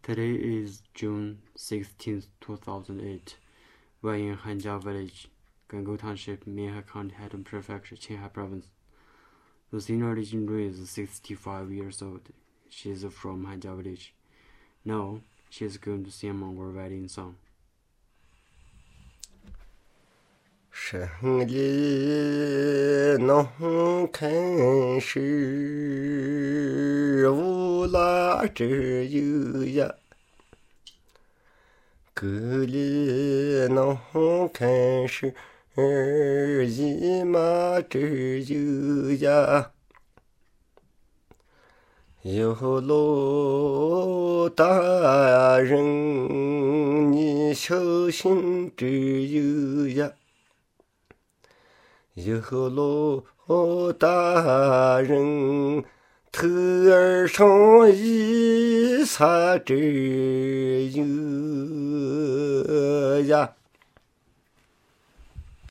Today is June 16th, 2008. We're in Hanja Village, Gangu Township, Minhe County, Haidong Prefecture, Qinghai Province. The senior Li is 65 years old. She is from Hanja Village. Now, she is going to sing our wedding song. 城里农垦时，无拉只有呀。沟里农垦时，一马只有呀。有喽大人，你小心只有呀。有喽大人，头儿上一擦只有呀。